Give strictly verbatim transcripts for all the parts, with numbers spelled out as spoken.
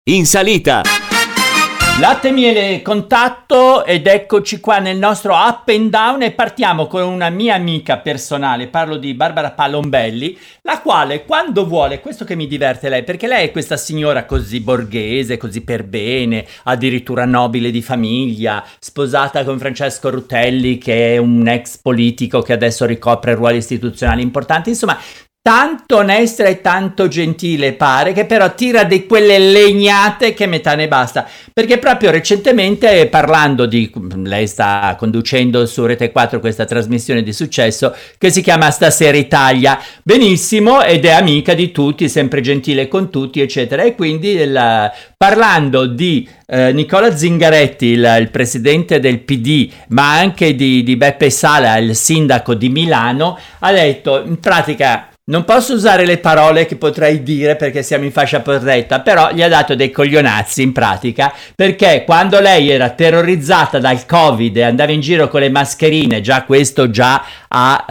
In salita. Latte miele contatto ed eccoci qua nel nostro up and down e partiamo con una mia amica personale, parlo di Barbara Palombelli, la quale quando vuole, questo che mi diverte lei, perché lei è questa signora così borghese, così per bene, addirittura nobile di famiglia, sposata con Francesco Rutelli che è un ex politico che adesso ricopre ruoli istituzionali importanti, insomma tanto onesta e tanto gentile pare, che però tira di quelle legnate che metà ne basta, perché proprio recentemente, parlando di, lei sta conducendo su Rete quattro questa trasmissione di successo che si chiama Stasera Italia, benissimo, ed è amica di tutti, sempre gentile con tutti eccetera, e quindi il, parlando di eh, Nicola Zingaretti, il, il presidente del P D, ma anche di, di Beppe Sala, il sindaco di Milano, ha detto in pratica: non posso usare le parole che potrei dire perché siamo in fascia protetta, però gli ha dato dei coglionazzi in pratica, perché quando lei era terrorizzata dal Covid e andava in giro con le mascherine, già questo già ha...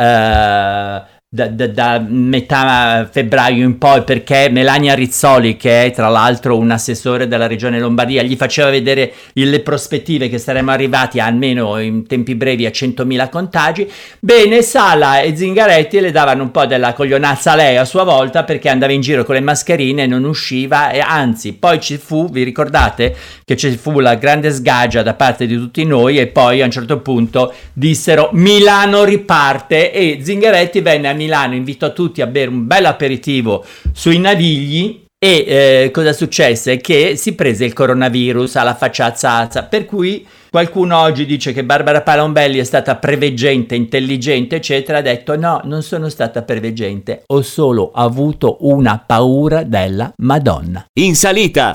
Eh, Da, da, da metà febbraio in poi, perché Melania Rizzoli, che è tra l'altro un assessore della regione Lombardia, gli faceva vedere le prospettive che saremmo arrivati almeno in tempi brevi a centomila contagi. Bene, Sala e Zingaretti le davano un po' della coglionazza a lei a sua volta, perché andava in giro con le mascherine e non usciva, e anzi poi ci fu, vi ricordate che ci fu la grande sgaggia da parte di tutti noi e poi a un certo punto dissero Milano riparte e Zingaretti venne a Milano, invitò tutti a bere un bel aperitivo sui Navigli e eh, cosa successe? Che si prese il coronavirus alla facciazza, per cui qualcuno oggi dice che Barbara Palombelli è stata preveggente, intelligente eccetera, ha detto no, non sono stata preveggente, ho solo avuto una paura della Madonna. In salita.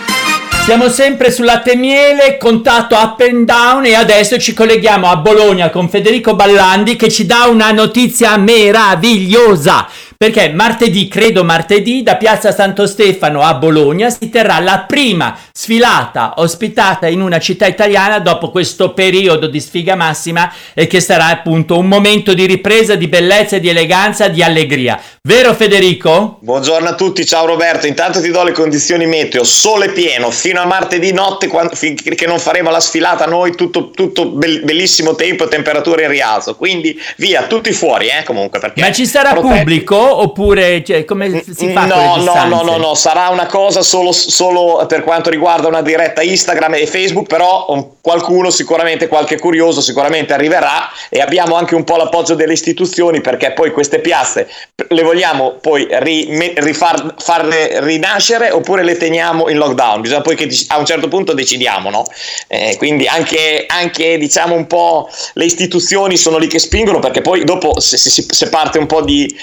Siamo sempre sul latte e miele, contatto up and down, e adesso ci colleghiamo a Bologna con Federico Ballandi che ci dà una notizia meravigliosa, perché martedì, credo martedì, da Piazza Santo Stefano a Bologna si terrà la prima sfilata ospitata in una città italiana dopo questo periodo di sfiga massima, e che sarà appunto un momento di ripresa, di bellezza, di eleganza, di allegria. Vero Federico? Buongiorno a tutti, ciao Roberto, intanto ti do le condizioni meteo, sole pieno, fino a martedì notte quando, che non faremo la sfilata noi, tutto, tutto bellissimo tempo e temperature in rialzo, quindi via, tutti fuori eh comunque. Perché ma ci sarà protetti... pubblico oppure cioè, come si fa no, con le no, distanze? no, no, no, sarà una cosa solo, solo per quanto riguarda una diretta Instagram e Facebook, però um, qualcuno sicuramente, qualche curioso sicuramente arriverà, e abbiamo anche un po' l'appoggio delle istituzioni, perché poi queste piazze le vogliamo poi ri, rifar, farle rinascere oppure le teniamo in lockdown, bisogna poi che a un certo punto decidiamo, no? Eh, quindi anche, anche diciamo un po' le istituzioni sono lì che spingono, perché poi dopo se, se, se parte un po' di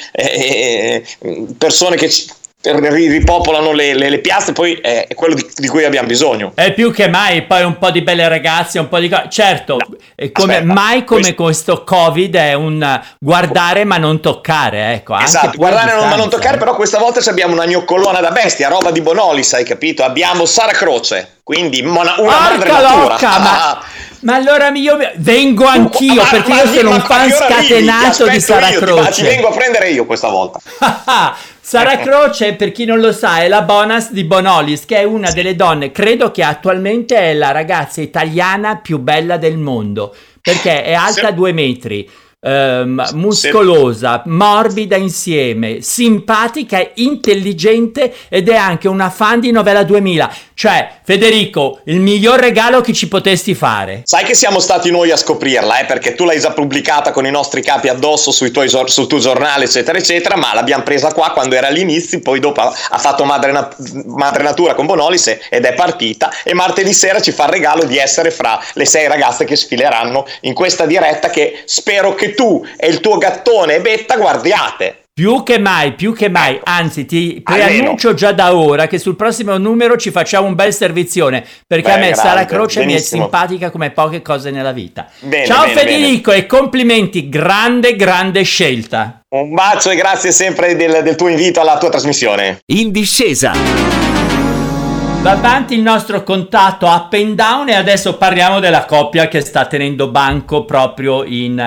eh, persone che ci ripopolano le, le, le piazze, poi è quello di, di cui abbiamo bisogno. È più che mai, poi un po' di belle ragazze, un po' di co- certo, no, come, aspetta, mai come questo... questo Covid è un guardare ma non toccare, ecco. Esatto, guardare ma non toccare, però questa volta abbiamo una gnoccolona da bestia, roba di Bonolis, hai capito? Abbiamo Sara Croce, quindi una, una madre natura. Locca, ma... Ma allora io vengo anch'io, ma, perché ma, io sono ma, un fan scatenato di Sara io, Croce. Ma ci vengo a prendere io questa volta. Sara Croce, per chi non lo sa, è la bonus di Bonolis, che è una delle donne, credo che attualmente è la ragazza italiana più bella del mondo, perché è alta due metri. Um, muscolosa, morbida insieme, simpatica, intelligente, ed è anche una fan di Novella duemila. Cioè, Federico, il miglior regalo che ci potesti fare. Sai che siamo stati noi a scoprirla, eh, perché tu l'hai già pubblicata con i nostri capi addosso sui tuoi, sul tuo giornale eccetera eccetera, ma l'abbiamo presa qua quando era all'inizio, poi dopo ha fatto Madre, Na- Madre Natura con Bonolis ed è partita, e martedì sera ci fa il regalo di essere fra le sei ragazze che sfileranno in questa diretta, che spero che tu e il tuo gattone e Betta guardiate. Più che mai, più che mai, anzi ti preannuncio già da ora che sul prossimo numero ci facciamo un bel servizione, perché Beh, a me grande, Sara Croce benissimo. Mi è simpatica come poche cose nella vita. Bene, Ciao bene, Federico bene. E complimenti, grande grande scelta. Un bacio e grazie sempre del, del tuo invito alla tua trasmissione. In discesa. Va avanti il nostro contatto up and down, e adesso parliamo della coppia che sta tenendo banco proprio in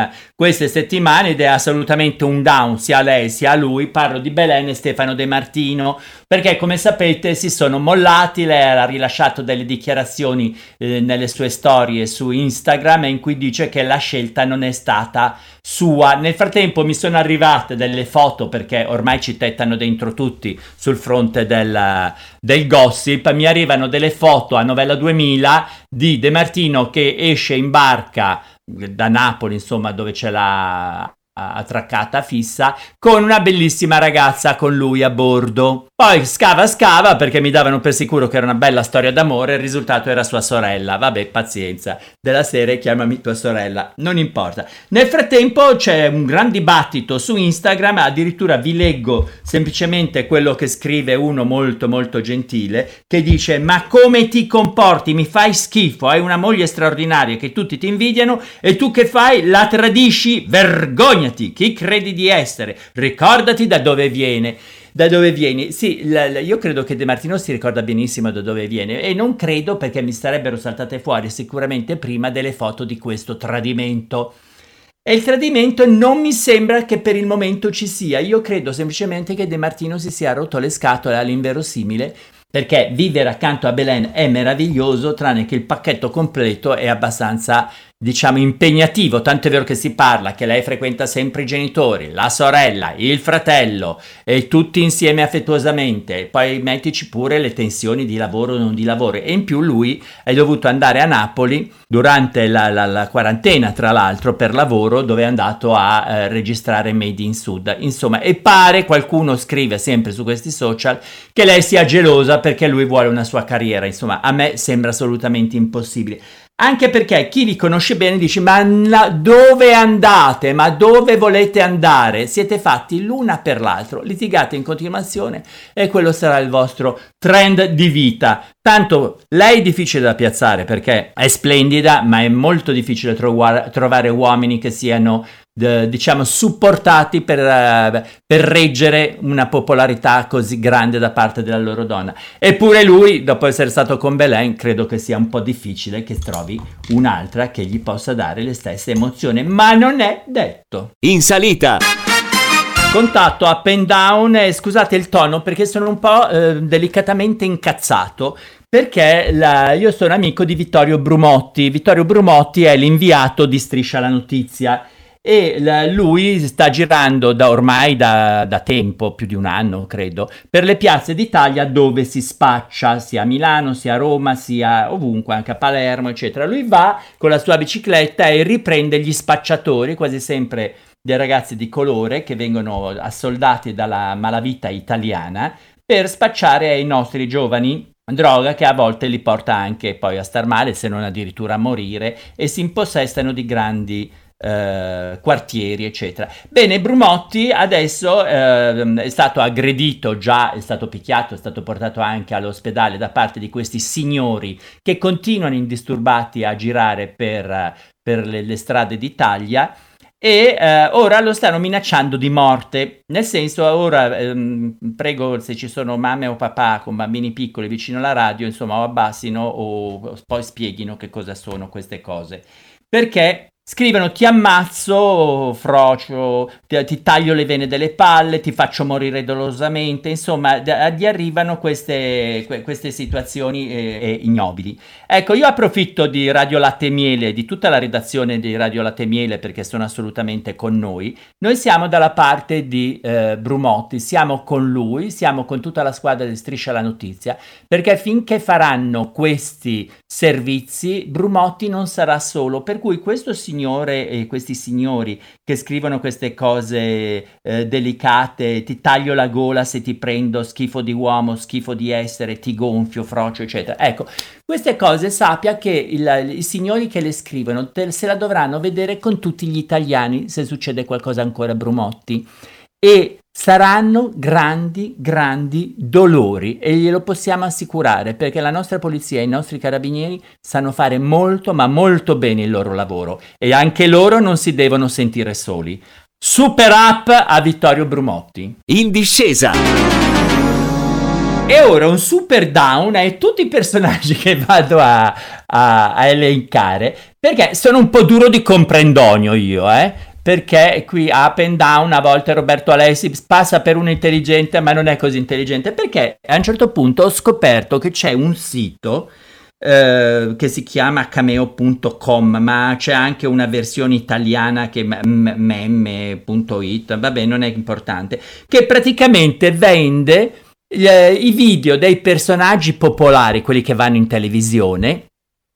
queste settimane ed è assolutamente un down sia a lei sia a lui. Parlo di Belen e Stefano De Martino, perché come sapete si sono mollati. Lei ha rilasciato delle dichiarazioni eh, nelle sue storie su Instagram in cui dice che la scelta non è stata sua. Nel frattempo mi sono arrivate delle foto, perché ormai ci tettano dentro tutti sul fronte del, del gossip. Mi arrivano delle foto a Novella duemila di De Martino che esce in barca da Napoli, insomma, dove c'è la attraccata fissa, con una bellissima ragazza con lui a bordo. Poi scava scava, perché mi davano per sicuro che era una bella storia d'amore, il risultato era sua sorella. Vabbè, pazienza, della serie chiamami tua sorella, non importa. Nel frattempo c'è un gran dibattito su Instagram, addirittura vi leggo semplicemente quello che scrive uno molto molto gentile, che dice: ma come ti comporti, mi fai schifo, hai una moglie straordinaria che tutti ti invidiano e tu che fai? La tradisci? Vergognati, chi credi di essere? Ricordati da dove viene. Da dove vieni? Sì, l- l- io credo che De Martino si ricorda benissimo da dove viene, e non credo, perché mi sarebbero saltate fuori sicuramente prima delle foto di questo tradimento. E il tradimento non mi sembra che per il momento ci sia. Io credo semplicemente che De Martino si sia rotto le scatole all'inverosimile, perché vivere accanto a Belen è meraviglioso, tranne che il pacchetto completo è abbastanza, diciamo, impegnativo. Tanto è vero che si parla che lei frequenta sempre i genitori, la sorella, il fratello, e tutti insieme affettuosamente. Poi mettici pure le tensioni di lavoro o non di lavoro. E in più lui è dovuto andare a Napoli durante la, la, la quarantena, tra l'altro, per lavoro, dove è andato a eh, registrare Made in Sud. Insomma, e pare, qualcuno scrive sempre su questi social, che lei sia gelosa perché lui vuole una sua carriera. Insomma, a me sembra assolutamente impossibile. Anche perché chi li conosce bene dice: ma la, dove andate? Ma dove volete andare? Siete fatti l'una per l'altro, litigate in continuazione e quello sarà il vostro trend di vita. Tanto lei è difficile da piazzare perché è splendida, ma è molto difficile trovare, trovare uomini che siano d- diciamo supportati per, uh, per reggere una popolarità così grande da parte della loro donna. Eppure lui, dopo essere stato con Belen, credo che sia un po' difficile che trovi un'altra che gli possa dare le stesse emozioni, ma non è detto. In salita. Contatto up and down, eh, scusate il tono perché sono un po' eh, delicatamente incazzato, perché la, io sono amico di Vittorio Brumotti. Vittorio Brumotti è l'inviato di Striscia la Notizia e la, lui sta girando da ormai da, da tempo, più di un anno credo, per le piazze d'Italia dove si spaccia, sia a Milano, sia a Roma, sia ovunque, anche a Palermo, eccetera. Lui va con la sua bicicletta e riprende gli spacciatori, quasi sempre dei ragazzi di colore che vengono assoldati dalla malavita italiana per spacciare ai nostri giovani droga che a volte li porta anche poi a star male, se non addirittura a morire, e si impossessano di grandi eh, quartieri, eccetera. Bene, Brumotti adesso eh, è stato aggredito già, è stato picchiato, è stato portato anche all'ospedale da parte di questi signori che continuano indisturbati a girare per, per le, le strade d'Italia. E eh, ora lo stanno minacciando di morte, nel senso, ora ehm, prego, se ci sono mamme o papà con bambini piccoli vicino alla radio, insomma, o abbassino o, o poi spieghino che cosa sono queste cose, perché scrivono: ti ammazzo, frocio, ti, ti taglio le vene delle palle, ti faccio morire dolorosamente. Insomma, d- gli arrivano queste, que- queste situazioni eh, eh, ignobili. Ecco, io approfitto di Radio Latte e Miele, di tutta la redazione di Radio Latte e Miele, perché sono assolutamente con noi. Noi siamo dalla parte di eh, Brumotti, siamo con lui, siamo con tutta la squadra di Striscia la Notizia, perché finché faranno questi servizi Brumotti non sarà solo, per cui questo signore e questi signori che scrivono queste cose eh, delicate, ti taglio la gola se ti prendo, schifo di uomo, schifo di essere, ti gonfio, frocio, eccetera. Ecco, queste cose sappia che il, i signori che le scrivono te, se la dovranno vedere con tutti gli italiani se succede qualcosa ancora a Brumotti, e saranno grandi, grandi dolori, e glielo possiamo assicurare, perché la nostra polizia e i nostri carabinieri sanno fare molto, ma molto bene il loro lavoro, e anche loro non si devono sentire soli. Super up a Vittorio Brumotti. In discesa. E ora un super down è tutti i personaggi che vado a, a, a elencare, perché sono un po' duro di comprendonio io, eh? perché qui Up and Down a volte Roberto Alessi passa per un intelligente ma non è così intelligente, perché a un certo punto ho scoperto che c'è un sito Uh, che si chiama cameo punto com, ma c'è anche una versione italiana che è memme punto it, vabbè, non è importante, che praticamente vende uh, i video dei personaggi popolari, quelli che vanno in televisione,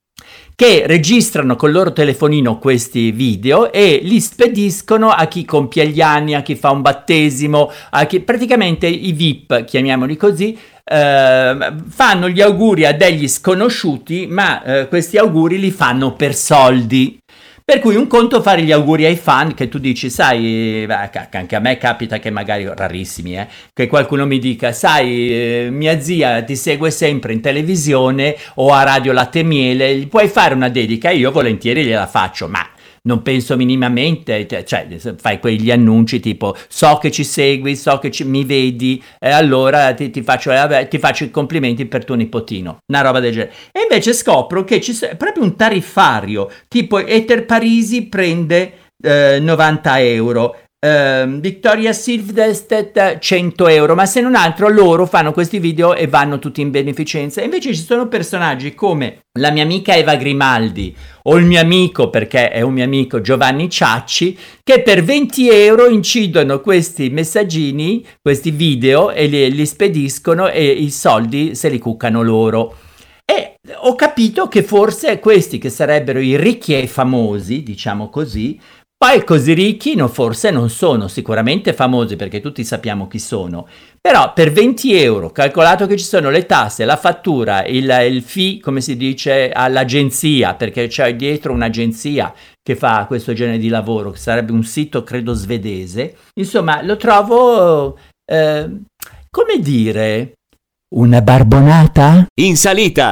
che registrano col loro telefonino questi video e li spediscono a chi compie gli anni, a chi fa un battesimo, a chi, praticamente i V I P, chiamiamoli così, eh, fanno gli auguri a degli sconosciuti, ma eh, questi auguri li fanno per soldi. Per cui un conto fare gli auguri ai fan, che tu dici, sai, anche a me capita che magari, rarissimi, eh, che qualcuno mi dica, sai, eh, mia zia ti segue sempre in televisione o a Radio Latte e Miele, gli puoi fare una dedica? Io volentieri gliela faccio, ma non penso minimamente, cioè fai quegli annunci tipo so che ci segui, so che ci, mi vedi, e allora ti, ti, faccio, eh, ti faccio i complimenti per tuo nipotino, una roba del genere. E invece scopro che c'è proprio un tariffario, tipo Eter Parisi prende eh, novanta euro, Uh, Victoria Silvstedt cento euro, ma se non altro loro fanno questi video e vanno tutti in beneficenza. Invece ci sono personaggi come la mia amica Eva Grimaldi o il mio amico, perché è un mio amico, Giovanni Ciacci, che per venti euro incidono questi messaggini, questi video e li, li spediscono e i soldi se li cuccano loro. E ho capito che forse questi, che sarebbero i ricchi e i famosi, diciamo così, poi così ricchi no, forse non sono, sicuramente famosi perché tutti sappiamo chi sono, però per venti euro, calcolato che ci sono le tasse, la fattura, il, il fee, come si dice, all'agenzia, perché c'è dietro un'agenzia che fa questo genere di lavoro, che sarebbe un sito credo svedese, insomma lo trovo, eh, come dire, una barbonata? In salita.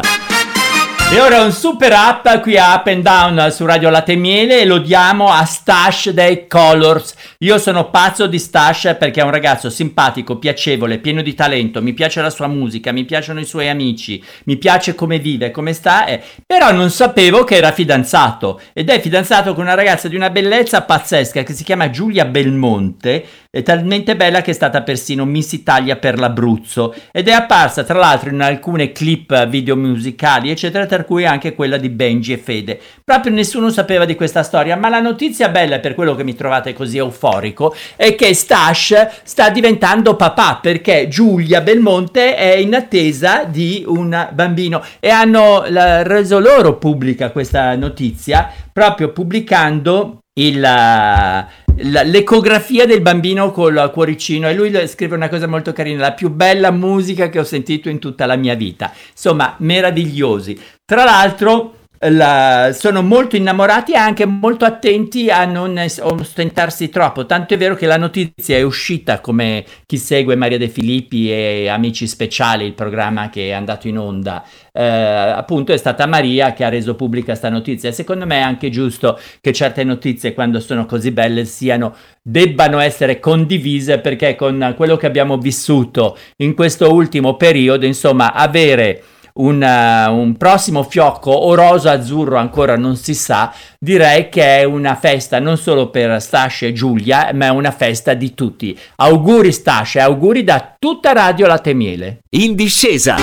E ora un super app qui a Up and Down su Radio Latte e Miele e lo diamo a Stash dei Colors. Io sono pazzo di Stash perché è un ragazzo simpatico, piacevole, pieno di talento, mi piace la sua musica, mi piacciono i suoi amici, mi piace come vive, come sta, eh. Però non sapevo che era fidanzato ed è fidanzato con una ragazza di una bellezza pazzesca che si chiama Giulia Belmonte, è talmente bella che è stata persino Miss Italia per l'Abruzzo ed è apparsa tra l'altro in alcune clip video musicali eccetera, tra cui anche quella di Benji e Fede. Proprio nessuno sapeva di questa storia, ma la notizia bella, per quello che mi trovate così euforico, è che Stash sta diventando papà, perché Giulia Belmonte è in attesa di un bambino e hanno la, reso loro pubblica questa notizia proprio pubblicando il, la, l'ecografia del bambino col cuoricino, e lui scrive una cosa molto carina: la più bella musica che ho sentito in tutta la mia vita. Insomma, meravigliosi. Tra l'altro la, sono molto innamorati e anche molto attenti a non ostentarsi troppo, tanto è vero che la notizia è uscita, come chi segue Maria De Filippi e Amici Speciali, il programma che è andato in onda, eh, appunto è stata Maria che ha reso pubblica sta notizia. Secondo me è anche giusto che certe notizie, quando sono così belle, siano debbano essere condivise, perché con quello che abbiamo vissuto in questo ultimo periodo, insomma, avere Un, uh, un prossimo fiocco o rosa azzurro ancora non si sa, direi che è una festa non solo per Stash e Giulia, ma è una festa di tutti. Auguri Stash e auguri da tutta Radio Latte e Miele. In discesa.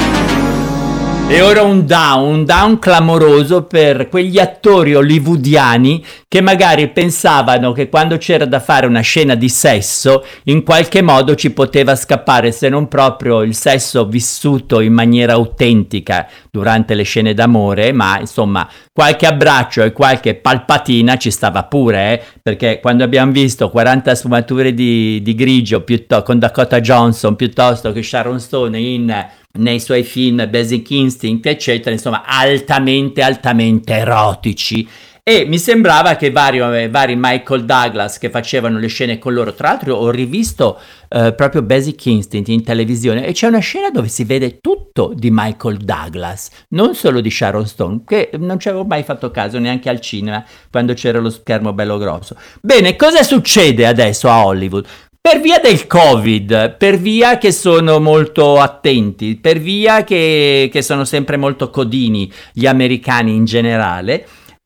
E ora un down, un down clamoroso per quegli attori hollywoodiani che magari pensavano che quando c'era da fare una scena di sesso, in qualche modo ci poteva scappare, se non proprio il sesso vissuto in maniera autentica durante le scene d'amore, ma insomma qualche abbraccio e qualche palpatina ci stava pure, eh? Perché quando abbiamo visto quaranta sfumature di, di grigio piuttosto, con Dakota Johnson piuttosto che Sharon Stone in... nei suoi film Basic Instinct eccetera, insomma altamente altamente erotici, e mi sembrava che vari, vari Michael Douglas che facevano le scene con loro. Tra l'altro ho rivisto eh, proprio Basic Instinct in televisione e c'è una scena dove si vede tutto di Michael Douglas, non solo di Sharon Stone, che non ci avevo mai fatto caso neanche al cinema quando c'era lo schermo bello grosso. Bene, cosa succede adesso a Hollywood? Per via del Covid, per via che sono molto attenti, per via che, che sono sempre molto codini gli americani in generale,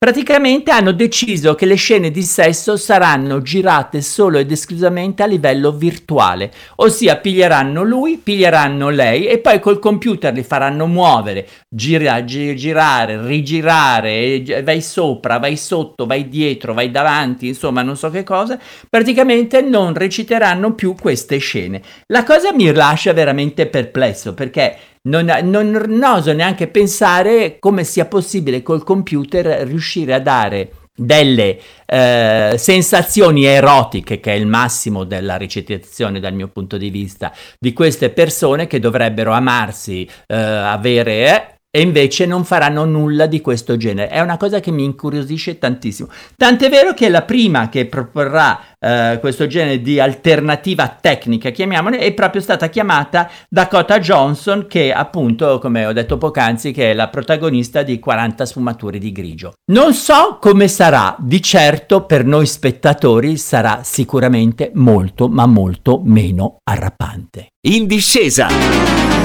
praticamente hanno deciso che le scene di sesso saranno girate solo ed esclusivamente a livello virtuale, ossia piglieranno lui, piglieranno lei e poi col computer li faranno muovere, gira, gi- girare, rigirare, vai sopra, vai sotto, vai dietro, vai davanti, insomma non so che cosa, praticamente non reciteranno più queste scene. La cosa mi lascia veramente perplesso, perché Non, non, non oso neanche pensare come sia possibile col computer riuscire a dare delle eh, sensazioni erotiche, che è il massimo della recitazione dal mio punto di vista, di queste persone che dovrebbero amarsi, eh, avere... Eh, e invece non faranno nulla di questo genere. È una cosa che mi incuriosisce tantissimo. Tant'è vero che la prima che proporrà eh, questo genere di alternativa tecnica, chiamiamone, è proprio stata chiamata Dakota Johnson, che appunto, come ho detto poc'anzi, che è la protagonista di quaranta sfumature di grigio. Non so come sarà, di certo per noi spettatori sarà sicuramente molto, ma molto meno arrapante. In discesa.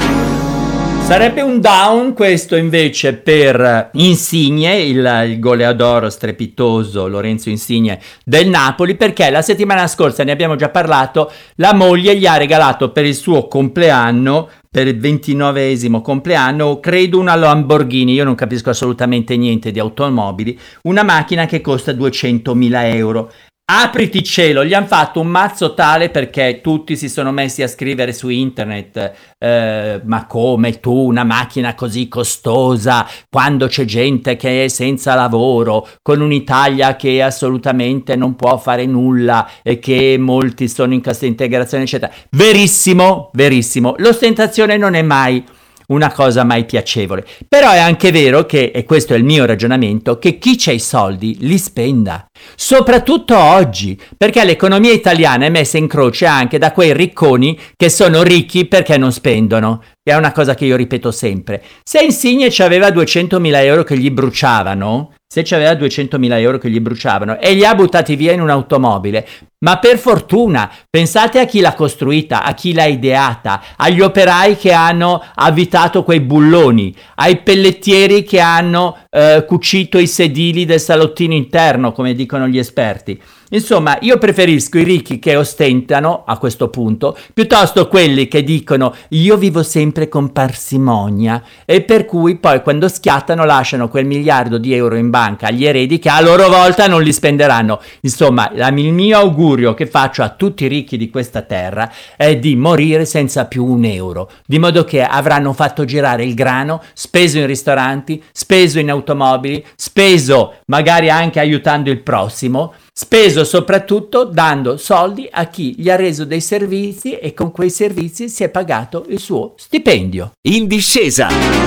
Sarebbe un down questo invece per Insigne, il, il goleador strepitoso Lorenzo Insigne del Napoli, perché la settimana scorsa, ne abbiamo già parlato, la moglie gli ha regalato per il suo compleanno, per il ventinovesimo compleanno, credo una Lamborghini, io non capisco assolutamente niente di automobili, una macchina che costa duecentomila euro. Apriti cielo, gli hanno fatto un mazzo tale perché tutti si sono messi a scrivere su internet eh, ma come tu una macchina così costosa quando c'è gente che è senza lavoro, con un'Italia che assolutamente non può fare nulla e che molti sono in cassa integrazione eccetera. Verissimo, verissimo, l'ostentazione non è mai una cosa mai piacevole, però è anche vero che, e questo è il mio ragionamento, che chi c'ha i soldi li spenda, soprattutto oggi, perché l'economia italiana è messa in croce anche da quei ricconi che sono ricchi perché non spendono. È una cosa che io ripeto sempre. Se Insigne c'aveva duecentomila euro che gli bruciavano, se c'aveva duecentomila euro che gli bruciavano e li ha buttati via in un'automobile, ma per fortuna, pensate a chi l'ha costruita, a chi l'ha ideata, agli operai che hanno avvitato quei bulloni, ai pellettieri che hanno eh, cucito i sedili del salottino interno, come dicono gli esperti. Insomma, io preferisco i ricchi che ostentano, a questo punto, piuttosto quelli che dicono io vivo sempre con parsimonia e per cui poi quando schiattano lasciano quel miliardo di euro in banca agli eredi che a loro volta non li spenderanno. Insomma, la, il mio augurio che faccio a tutti i ricchi di questa terra è di morire senza più un euro, di modo che avranno fatto girare il grano, speso in ristoranti, speso in automobili, speso magari anche aiutando il prossimo, speso soprattutto dando soldi a chi gli ha reso dei servizi e con quei servizi si è pagato il suo stipendio. In discesa.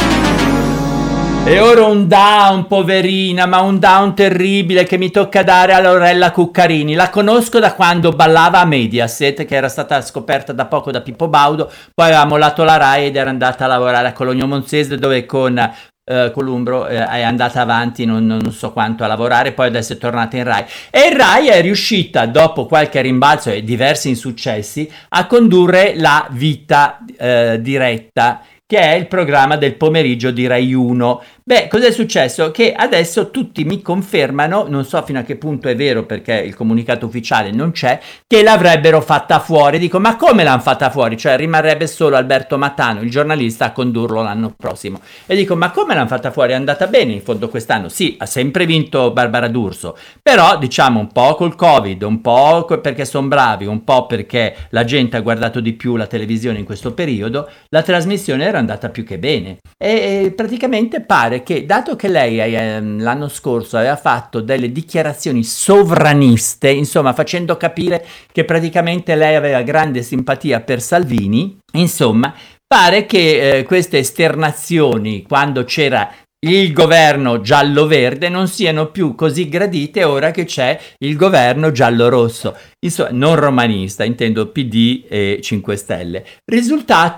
E ora un down, poverina, ma un down terribile che mi tocca dare a Lorella Cuccarini. La conosco da quando ballava a Mediaset, che era stata scoperta da poco da Pippo Baudo, poi aveva mollato la Rai ed era andata a lavorare a Cologno Monzese, dove con Uh, Columbro uh, è andata avanti non, non so quanto a lavorare, poi adesso è tornata in Rai e il Rai è riuscita dopo qualche rimbalzo e diversi insuccessi a condurre la Vita uh, diretta, che è il programma del pomeriggio di Rai uno. Beh, cos'è successo? Che adesso tutti mi confermano, non so fino a che punto è vero perché il comunicato ufficiale non c'è, che l'avrebbero fatta fuori. Dico, ma come l'hanno fatta fuori? Cioè rimarrebbe solo Alberto Matano, il giornalista, a condurlo l'anno prossimo. E dico, ma come l'hanno fatta fuori? È andata bene in fondo quest'anno? Sì, ha sempre vinto Barbara D'Urso, però diciamo un po' col Covid, un po' perché sono bravi, un po' perché la gente ha guardato di più la televisione in questo periodo, la trasmissione era andata più che bene. E praticamente pare che, dato che lei eh, l'anno scorso aveva fatto delle dichiarazioni sovraniste, insomma facendo capire che praticamente lei aveva grande simpatia per Salvini, insomma pare che eh, queste esternazioni quando c'era il governo giallo-verde non siano più così gradite ora che c'è il governo giallo-rosso, insomma non romanista, intendo P D e cinque Stelle. Risultato,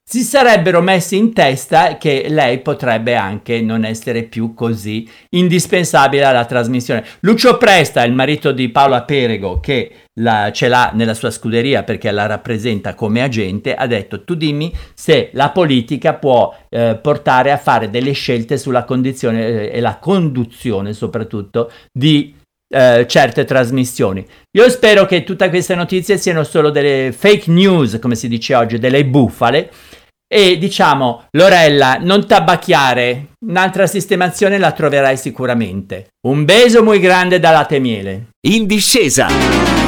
si sarebbero messi in testa che lei potrebbe anche non essere più così indispensabile alla trasmissione. Lucio Presta, il marito di Paola Perego, che la, ce l'ha nella sua scuderia perché la rappresenta come agente, ha detto: tu dimmi se la politica può eh, portare a fare delle scelte sulla condizione eh, e la conduzione soprattutto di Uh, certe trasmissioni. Io spero che tutte queste notizie siano solo delle fake news, come si dice oggi, delle bufale, e diciamo: Lorella, non tabacchiare, un'altra sistemazione la troverai sicuramente. Un beso muy grande da Latte Miele. In discesa.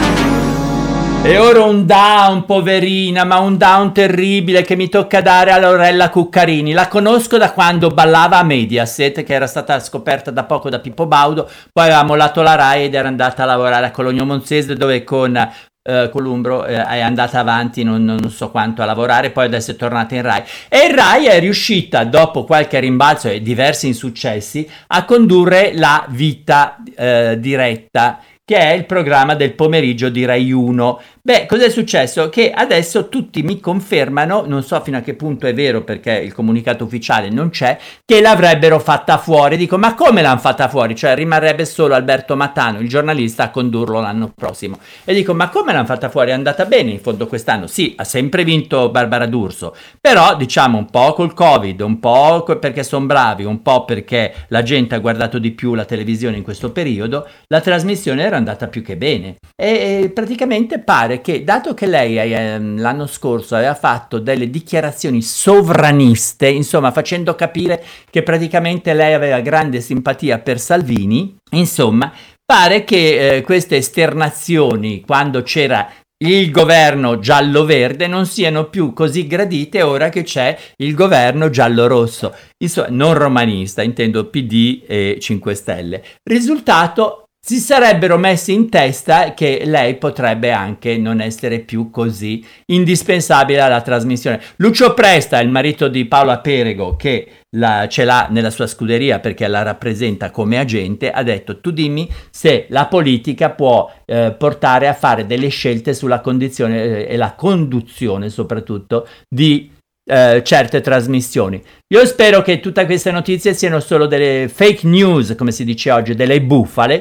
E ora un down, poverina, ma un down terribile che mi tocca dare a Lorella Cuccarini. La conosco da quando ballava a Mediaset, che era stata scoperta da poco da Pippo Baudo, poi aveva mollato la Rai ed era andata a lavorare a Cologno Monzese, dove con eh, Columbro eh, è andata avanti non, non so quanto a lavorare, poi adesso è tornata in Rai. E in Rai è riuscita, dopo qualche rimbalzo e diversi insuccessi, a condurre la Vita eh, diretta, che è il programma del pomeriggio di Rai uno. Beh, cos'è successo? Che adesso tutti mi confermano, non so fino a che punto è vero perché il comunicato ufficiale non c'è, che l'avrebbero fatta fuori. Dico, ma come l'hanno fatta fuori? Cioè rimarrebbe solo Alberto Matano, il giornalista, a condurlo l'anno prossimo. E dico, ma come l'hanno fatta fuori? È andata bene in fondo quest'anno? Sì, ha sempre vinto Barbara D'Urso, però diciamo un po' col Covid, un po' perché sono bravi, un po' perché la gente ha guardato di più la televisione in questo periodo, la trasmissione era andata più che bene. E praticamente pare che, dato che lei eh, l'anno scorso aveva fatto delle dichiarazioni sovraniste, insomma facendo capire che praticamente lei aveva grande simpatia per Salvini, insomma pare che eh, queste esternazioni, quando c'era il governo giallo-verde, non siano più così gradite ora che c'è il governo giallo-rosso, insomma non romanista, intendo P D e cinque Stelle. Risultato: si sarebbero messi in testa che lei potrebbe anche non essere più così indispensabile alla trasmissione. Lucio Presta, il marito di Paola Perego, che la, ce l'ha nella sua scuderia perché la rappresenta come agente, ha detto: tu dimmi se la politica può eh, portare a fare delle scelte sulla condizione eh, e la conduzione soprattutto di Uh, certe trasmissioni. Io spero che tutte queste notizie siano solo delle fake news, come si dice oggi, delle bufale,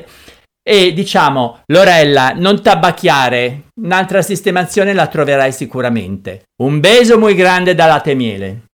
e diciamo: Lorella, non tabacchiare, un'altra sistemazione la troverai sicuramente. Un beso muy grande da Latte Miele.